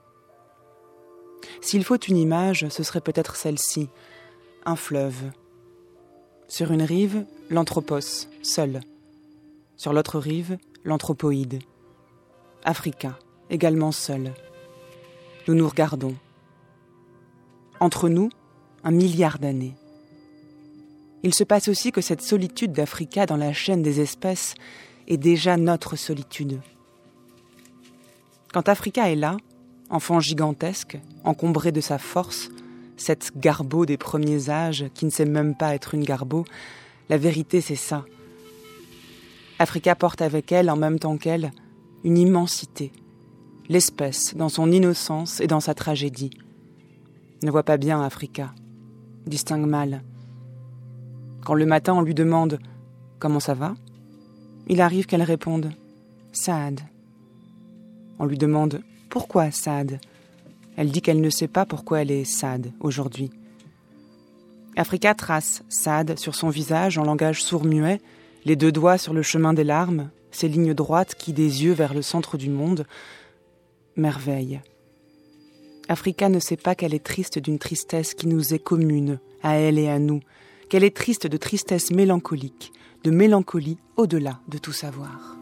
S'il faut une image, ce serait peut-être celle-ci, un fleuve. Sur une rive, l'anthropos, seul. Sur l'autre rive, l'anthropoïde. Africa, également seul. Nous nous regardons. Entre nous, un milliard d'années. Il se passe aussi que cette solitude d'Africa dans la chaîne des espèces est déjà notre solitude. Quand Africa est là, enfant gigantesque, encombré de sa force, cette garbo des premiers âges qui ne sait même pas être une garbo, la vérité c'est ça. Africa porte avec elle, en même temps qu'elle, une immensité, l'espèce dans son innocence et dans sa tragédie. Ne voit pas bien Africa, distingue mal. Quand le matin on lui demande « Comment ça va ?», il arrive qu'elle réponde « Sad ». On lui demande « Pourquoi sad ?» Elle dit qu'elle ne sait pas pourquoi elle est sad aujourd'hui. Africa trace sad sur son visage en langage sourd-muet, les deux doigts sur le chemin des larmes, ces lignes droites qui des yeux vers le centre du monde. Merveille. Africa ne sait pas qu'elle est triste d'une tristesse qui nous est commune, à elle et à nous, qu'elle est triste de tristesse mélancolique, de mélancolie au-delà de tout savoir.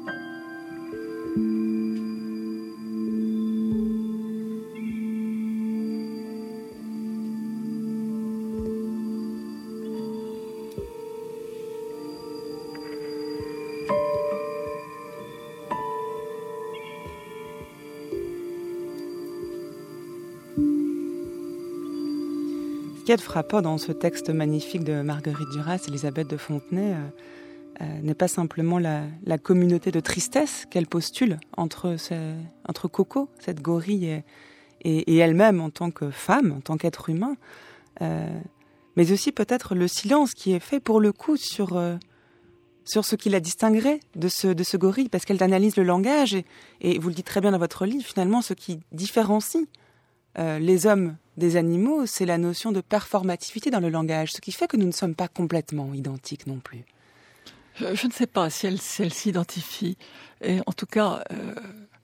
Ce qui est frappant dans ce texte magnifique de Marguerite Duras, Élisabeth de Fontenay, euh, euh, n'est pas simplement la, la communauté de tristesse qu'elle postule entre, ce, entre Coco, cette gorille, et, et, et elle-même en tant que femme, en tant qu'être humain, euh, mais aussi peut-être le silence qui est fait pour le coup sur, euh, sur ce qui la distinguerait de ce, de ce gorille, parce qu'elle analyse le langage, et, et vous le dites très bien dans votre livre, finalement, ce qui différencie euh, les hommes des animaux, c'est la notion de performativité dans le langage, ce qui fait que nous ne sommes pas complètement identiques non plus. Je, je ne sais pas si elle, si elle s'identifie. Et en tout cas, euh,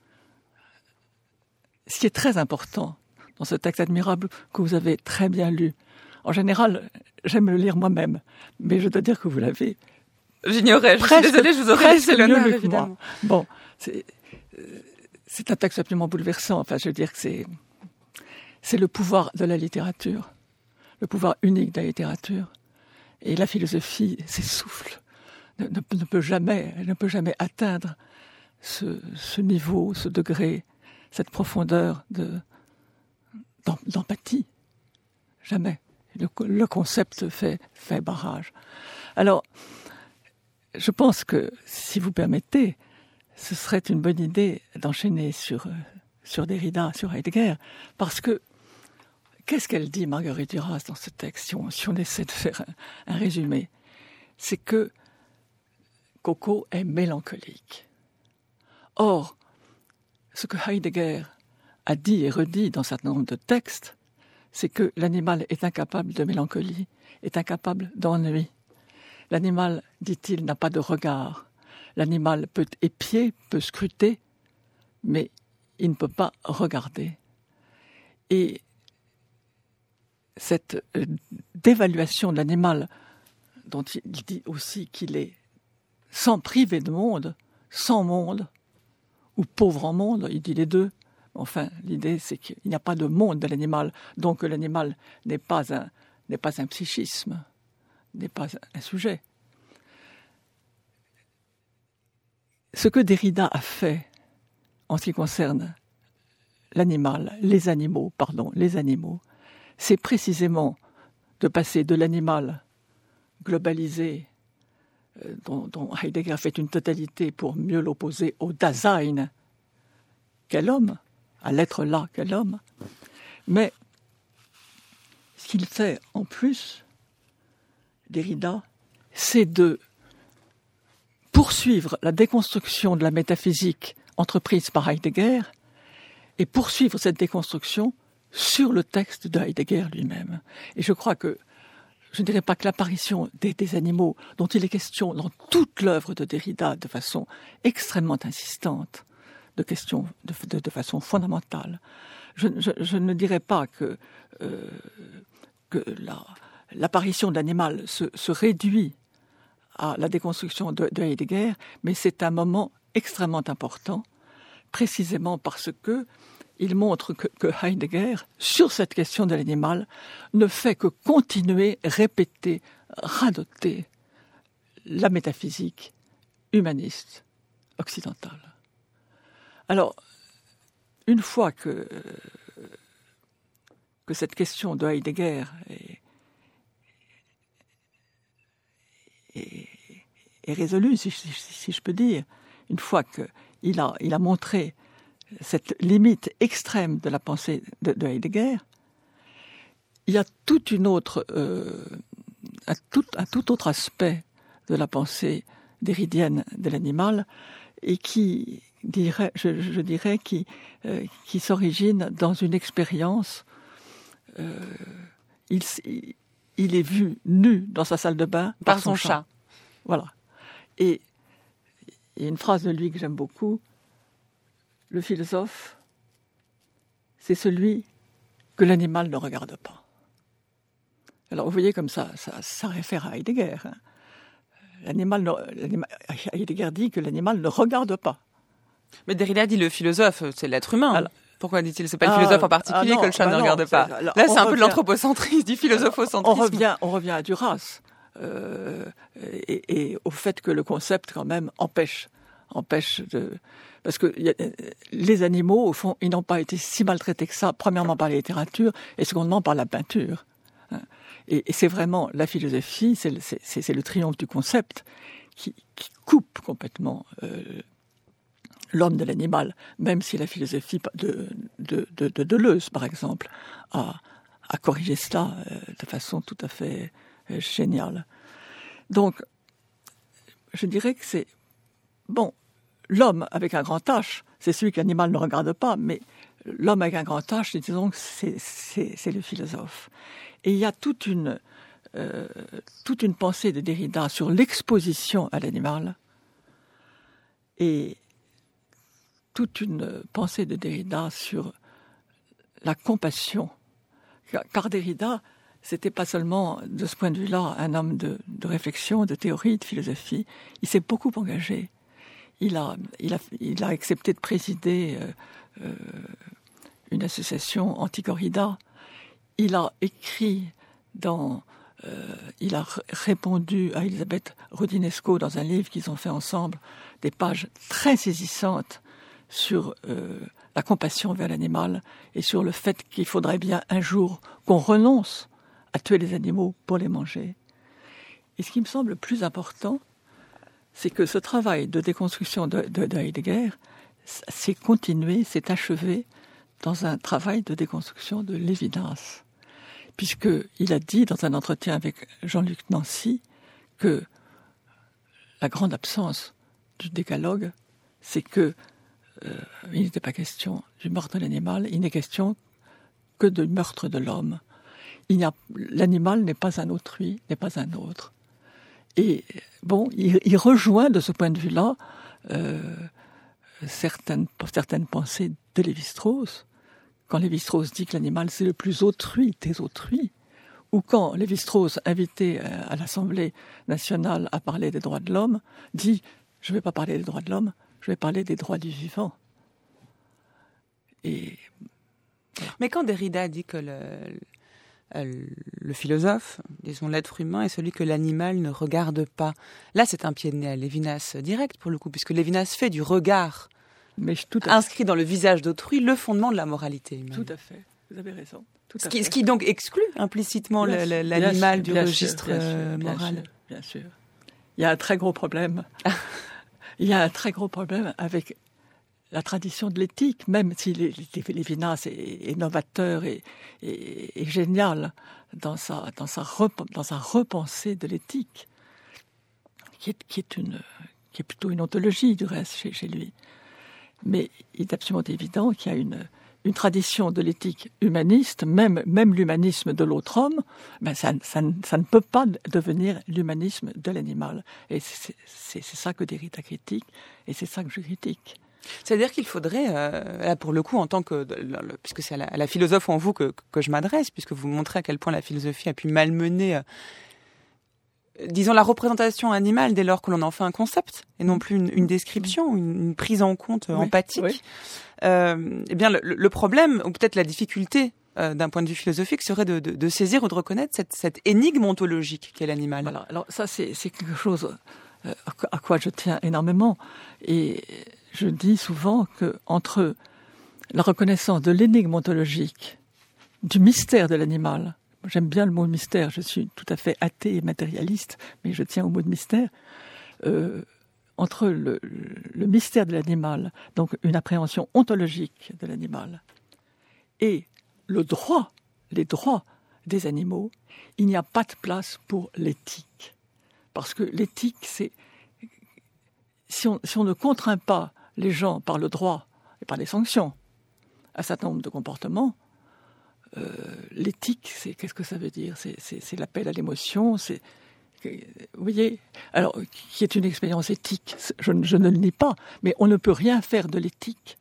ce qui est très important dans ce texte admirable que vous avez très bien lu, en général, j'aime le lire moi-même, mais je dois dire que vous l'avez... J'ignorais, je presque, suis désolée, je vous aurais laissé l'honneur, évidemment. Bon, c'est, c'est un texte absolument bouleversant. Enfin, je veux dire que c'est... C'est le pouvoir de la littérature, le pouvoir unique de la littérature. Et la philosophie s'essouffle, ne, ne, ne peut jamais, elle ne peut jamais atteindre ce, ce niveau, ce degré, cette profondeur de, d'empathie. Jamais. Le, le concept fait, fait barrage. Alors, je pense que, si vous permettez, ce serait une bonne idée d'enchaîner sur, sur Derrida, sur Heidegger, parce que qu'est-ce qu'elle dit, Marguerite Duras, dans ce texte, si on, si on essaie de faire un, un résumé? C'est que Coco est mélancolique. Or, ce que Heidegger a dit et redit dans un certain nombre de textes, c'est que l'animal est incapable de mélancolie, est incapable d'ennui. L'animal, dit-il, n'a pas de regard. L'animal peut épier, peut scruter, mais il ne peut pas regarder. Et cette dévaluation de l'animal, dont il dit aussi qu'il est sans priver de monde, sans monde, ou pauvre en monde, il dit les deux. Enfin, l'idée, c'est qu'il n'y a pas de monde de l'animal, donc l'animal n'est pas un, n'est pas un psychisme, n'est pas un sujet. Ce que Derrida a fait en ce qui concerne l'animal, les animaux, pardon, les animaux, c'est précisément de passer de l'animal globalisé, euh, dont, dont Heidegger a fait une totalité pour mieux l'opposer au Dasein qu'est l'homme, à l'être là qu'est l'homme. Mais ce qu'il fait en plus, Derrida, c'est de poursuivre la déconstruction de la métaphysique entreprise par Heidegger et poursuivre cette déconstruction sur le texte de Heidegger lui-même. Et je crois que, je ne dirais pas que l'apparition des, des animaux, dont il est question dans toute l'œuvre de Derrida de façon extrêmement insistante, de, question, de, de, de façon fondamentale, je, je, je ne dirais pas que, euh, que la, l'apparition de l'animal se, se réduit à la déconstruction de, de Heidegger, mais c'est un moment extrêmement important, précisément parce que il montre que, que Heidegger, sur cette question de l'animal, ne fait que continuer, répéter, radoter la métaphysique humaniste occidentale. Alors, une fois que, que cette question de Heidegger est, est, est résolue, si, si, si je peux dire, une fois qu'il a, il a montré cette limite extrême de la pensée de, de Heidegger, il y a toute une autre, euh, un, tout, un tout autre aspect de la pensée derridienne de l'animal et qui dirait, je, je dirais, qui, euh, qui s'origine dans une expérience. Euh, il, il est vu nu dans sa salle de bain par, par son, son chat. chat. Voilà. Et il y a une phrase de lui que j'aime beaucoup. Le philosophe, c'est celui que l'animal ne regarde pas. Alors vous voyez comme ça, ça, ça réfère à Heidegger. Hein. L'animal, l'animal, Heidegger dit que l'animal ne regarde pas. Mais Derrida dit le philosophe, c'est l'être humain. Alors, pourquoi dit-il c'est pas le philosophe ah, en particulier ah non, que le chat bah ne non, regarde pas. Alors, Là, c'est un revient, peu de l'anthropocentrisme, du philosophocentrisme. On revient, on revient à Duras euh, et, et au fait que le concept quand même empêche, empêche de. Parce que y a, les animaux, au fond, ils n'ont pas été si maltraités que ça, premièrement par la littérature et secondement par la peinture. Et, et c'est vraiment la philosophie, c'est le, c'est, c'est le triomphe du concept qui, qui coupe complètement euh, l'homme de l'animal, même si la philosophie de, de, de, de Deleuze, par exemple, a, a corrigé cela euh, de façon tout à fait euh, géniale. Donc, je dirais que c'est... Bon, l'homme avec un grand H, c'est celui que l'animal ne regarde pas, mais l'homme avec un grand H, disons que c'est, c'est, c'est le philosophe. Et il y a toute une, euh, toute une pensée de Derrida sur l'exposition à l'animal et toute une pensée de Derrida sur la compassion. Car Derrida, c'était pas seulement, de ce point de vue-là, un homme de, de réflexion, de théorie, de philosophie. Il s'est beaucoup engagé. Il a, il a, il a accepté de présider euh, euh, une association anti-corrida. Il a écrit dans... Euh, il a r- répondu à Elisabeth Rodinesco dans un livre qu'ils ont fait ensemble, des pages très saisissantes sur euh, la compassion vers l'animal et sur le fait qu'il faudrait bien un jour qu'on renonce à tuer les animaux pour les manger. Et ce qui me semble le plus important, c'est que ce travail de déconstruction de, de, de Heidegger s'est continué, s'est achevé dans un travail de déconstruction de Lévinas. Puisqu'il a dit dans un entretien avec Jean-Luc Nancy que la grande absence du décalogue, c'est que euh, il n'était pas question du meurtre de l'animal, il n'est question que du meurtre de l'homme. Il n'y a, l'animal n'est pas un autrui, n'est pas un autre. Et bon, il, il rejoint de ce point de vue-là euh, certaines, certaines pensées de Lévi-Strauss. Quand Lévi-Strauss dit que l'animal c'est le plus autrui des autrui, ou quand Lévi-Strauss, invité à l'Assemblée nationale à parler des droits de l'homme, dit « je ne vais pas parler des droits de l'homme, je vais parler des droits du vivant ». Et voilà. Mais quand Derrida dit que le, le philosophe, disons l'être humain, est celui que l'animal ne regarde pas, là c'est un pied de nez à Lévinas direct pour le coup, puisque Lévinas fait du regard Mais tout à inscrit dans le visage d'autrui le fondement de la moralité humaine. Tout à fait, vous avez raison. Tout Ce à qui, fait. ce qui donc exclut implicitement Bien le, sûr, le, l'animal bien du sûr, registre bien sûr, euh, bien moral. sûr, bien sûr. Il y a un très gros problème. Il y a un très gros problème avec la tradition de l'éthique, même si Lévinas est, est novateur et, et, et génial dans sa, dans, sa rep, dans sa repensée de l'éthique, qui est, qui, est une, qui est plutôt une ontologie du reste chez, chez lui. Mais il est absolument évident qu'il y a une, une tradition de l'éthique humaniste, même, même l'humanisme de l'autre homme, ben ça, ça, ça ne peut pas devenir l'humanisme de l'animal. Et c'est, c'est, c'est ça que Derrida critique, et c'est ça que je critique. C'est-à-dire qu'il faudrait, euh, là pour le coup, en tant que, puisque c'est à la, à la philosophe en vous que, que je m'adresse, puisque vous montrez à quel point la philosophie a pu malmener, euh, disons, la représentation animale dès lors que l'on en fait un concept, et non plus une, une description, une, une prise en compte oui, empathique. Oui. Euh, eh bien, le, le problème, ou peut-être la difficulté euh, d'un point de vue philosophique, serait de, de, de saisir ou de reconnaître cette, cette énigme ontologique qu'est l'animal. Voilà. Alors ça, c'est, c'est quelque chose euh, à quoi je tiens énormément, et je dis souvent que entre la reconnaissance de l'énigme ontologique, du mystère de l'animal, j'aime bien le mot mystère, je suis tout à fait athée et matérialiste, mais je tiens au mot de mystère, euh, entre le, le mystère de l'animal, donc une appréhension ontologique de l'animal, et le droit, les droits des animaux, il n'y a pas de place pour l'éthique. Parce que l'éthique, c'est... Si on, si on ne contraint pas les gens par le droit et par les sanctions à un certain nombre de comportements, euh, l'éthique, c'est, qu'est-ce que ça veut dire ? c'est, c'est, c'est l'appel à l'émotion, c'est... Vous voyez, alors, qui est une expérience éthique, je, je ne le nie pas, mais on ne peut rien faire de l'éthique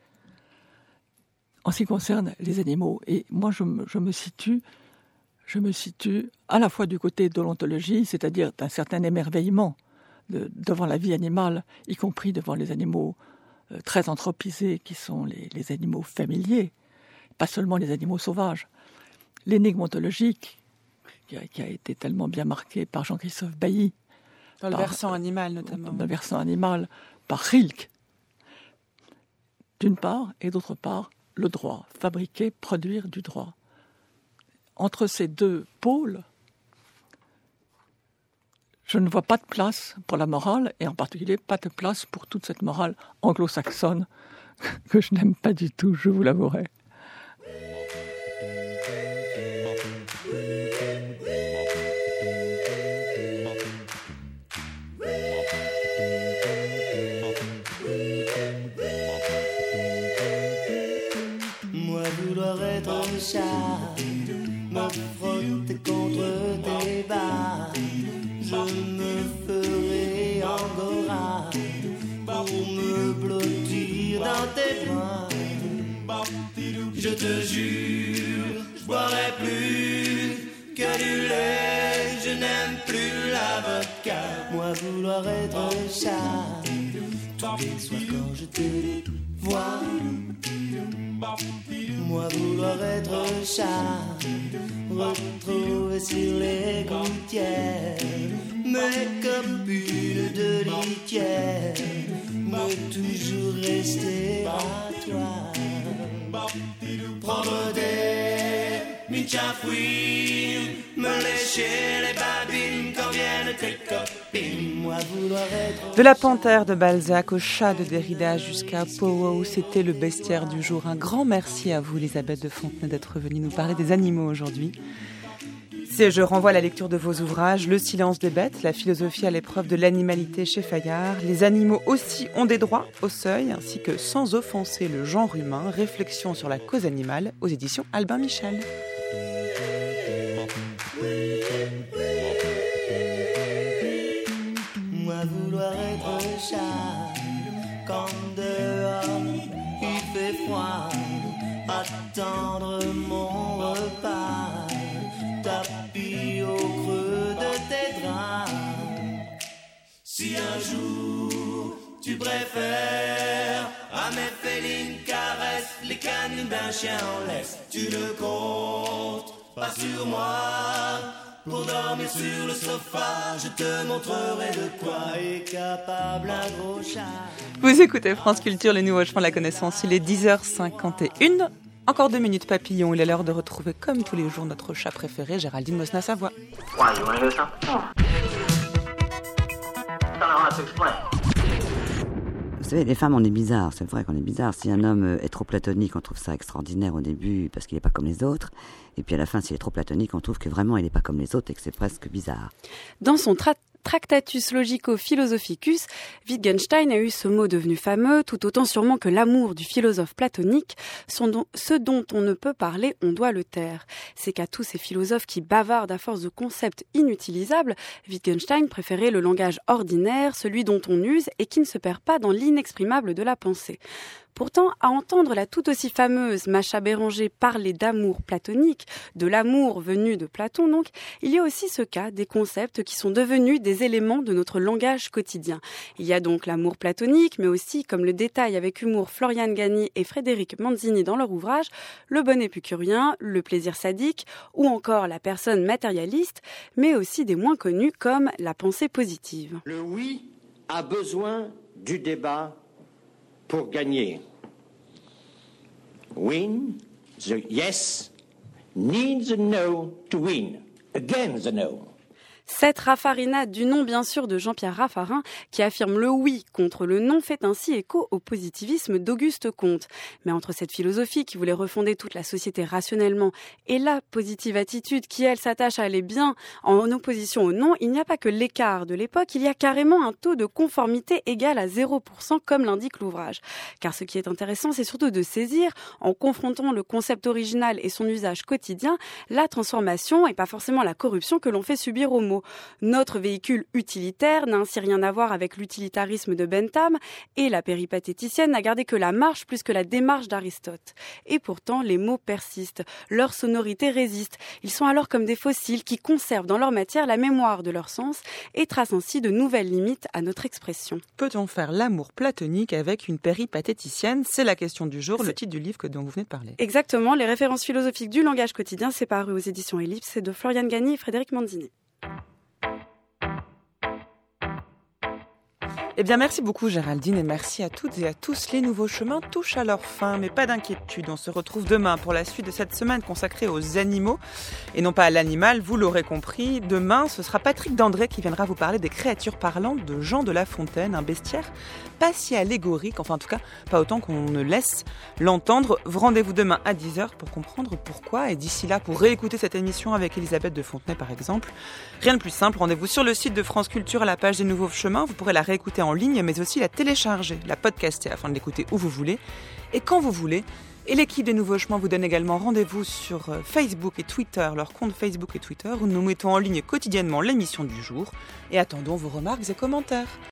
en ce qui concerne les animaux. Et moi, je me, je me situe, je me situe à la fois du côté de l'ontologie, c'est-à-dire d'un certain émerveillement de, devant la vie animale, y compris devant les animaux euh, très anthropisés qui sont les, les animaux familiers, pas seulement les animaux sauvages. L'énigme ontologique, qui a, qui a été tellement bien marqué par Jean-Christophe Bailly. Dans le par, versant animal, notamment. Dans le versant animal, par Rilke, d'une part, et d'autre part, le droit, fabriquer, produire du droit. Entre ces deux pôles, je ne vois pas de place pour la morale, et en particulier pas de place pour toute cette morale anglo-saxonne que je n'aime pas du tout, je vous l'avouerai. Chat, me frotter contre tes bas, je me ferai angora pour me blottir dans tes bras. Je te jure, je boirai plus que du lait, je n'aime plus la vodka. Moi vouloir être chat, tous les soirs quand je te vois. Moi vouloir être chat, retrouver sur les gouttières mes copines de litière, mais toujours rester à toi. Prendre des michafouines, me lécher les babines quand viennent tes copines. Moi vouloir être de la panthère de Balzac au chat de Derrida jusqu'à Pow-wow, c'était le bestiaire du jour. Un grand merci à vous, Elisabeth de Fontenay, d'être venue nous parler des animaux aujourd'hui. C'est Je renvoie à la lecture de vos ouvrages, Le silence des bêtes, la philosophie à l'épreuve de l'animalité chez Fayard, Les animaux aussi ont des droits au seuil, ainsi que Sans offenser le genre humain, réflexion sur la cause animale aux éditions Albin Michel. Moi vouloir être chat, quand dehors il fait froid, attendre mon repas, tapis au creux de tes draps. Si un jour tu préfères à mes félines caresses, les canines d'un chien en laisse, tu ne comptes pas sur moi. Pour dormir sur le sofa, je te montrerai de quoi est capable un gros chat. Vous écoutez France Culture, les nouveaux chemins de la connaissance. Il est dix heures cinquante et une. Encore deux minutes papillon. Il est l'heure de retrouver, comme tous les jours, notre chat préféré, Géraldine Mosna-Savoie. Why, you wanna hear something? Don't know how to explain. Vous savez, les femmes, on est bizarres, c'est vrai qu'on est bizarre. Si un homme est trop platonique, on trouve ça extraordinaire au début parce qu'il n'est pas comme les autres. Et puis à la fin, s'il est trop platonique, on trouve que vraiment il n'est pas comme les autres et que c'est presque bizarre. Dans son tra- Tractatus Logico-Philosophicus, Wittgenstein a eu ce mot devenu fameux, tout autant sûrement que l'amour du philosophe platonique, ce dont on ne peut parler, on doit le taire. C'est qu'à tous ces philosophes qui bavardent à force de concepts inutilisables, Wittgenstein préférait le langage ordinaire, celui dont on use et qui ne se perd pas dans l'inexprimable de la pensée. Pourtant, à entendre la tout aussi fameuse Macha Béranger parler d'amour platonique, de l'amour venu de Platon donc, il y a aussi ce cas des concepts qui sont devenus des éléments de notre langage quotidien. Il y a donc l'amour platonique, mais aussi, comme le détaillent avec humour Florian Gagny et Frédéric Manzini dans leur ouvrage, le bon épicurien, le plaisir sadique ou encore la personne matérialiste, mais aussi des moins connus comme la pensée positive. Le oui a besoin du débat pour gagner. Win, the yes needs a no to win. Again the no. Cette raffarinade du nom bien sûr de Jean-Pierre Raffarin qui affirme le oui contre le non fait ainsi écho au positivisme d'Auguste Comte. Mais entre cette philosophie qui voulait refonder toute la société rationnellement et la positive attitude qui elle s'attache à aller bien en opposition au non, il n'y a pas que l'écart de l'époque, il y a carrément un taux de conformité égal à zéro pour cent comme l'indique l'ouvrage. Car ce qui est intéressant c'est surtout de saisir, en confrontant le concept original et son usage quotidien, la transformation et pas forcément la corruption que l'on fait subir aux mots. Notre véhicule utilitaire n'a ainsi rien à voir avec l'utilitarisme de Bentham et la péripatéticienne n'a gardé que la marche plus que la démarche d'Aristote. Et pourtant, les mots persistent, leur sonorité résiste. Ils sont alors comme des fossiles qui conservent dans leur matière la mémoire de leur sens et tracent ainsi de nouvelles limites à notre expression. Peut-on faire l'amour platonique avec une péripatéticienne ? C'est la question du jour, c'est le titre du livre que dont vous venez de parler. Exactement, les références philosophiques du langage quotidien, c'est paru aux éditions Ellipse, c'est de Florian Gagny et Frédéric Manzini. Eh bien, merci beaucoup Géraldine et merci à toutes et à tous. Les nouveaux chemins touchent à leur fin, mais pas d'inquiétude. On se retrouve demain pour la suite de cette semaine consacrée aux animaux et non pas à l'animal, vous l'aurez compris. Demain, ce sera Patrick Dandré qui viendra vous parler des créatures parlantes de Jean de La Fontaine, un bestiaire pas si allégorique, enfin en tout cas pas autant qu'on ne laisse l'entendre. Rendez-vous demain à dix heures pour comprendre pourquoi et d'ici là pour réécouter cette émission avec Elisabeth de Fontenay par exemple. Rien de plus simple, rendez-vous sur le site de France Culture à la page des nouveaux chemins, vous pourrez la réécouter en ligne mais aussi la télécharger, la podcaster afin de l'écouter où vous voulez et quand vous voulez. Et l'équipe des Nouveaux Chemins vous donne également rendez-vous sur Facebook et Twitter, leur compte Facebook et Twitter où nous mettons en ligne quotidiennement l'émission du jour et attendons vos remarques et commentaires.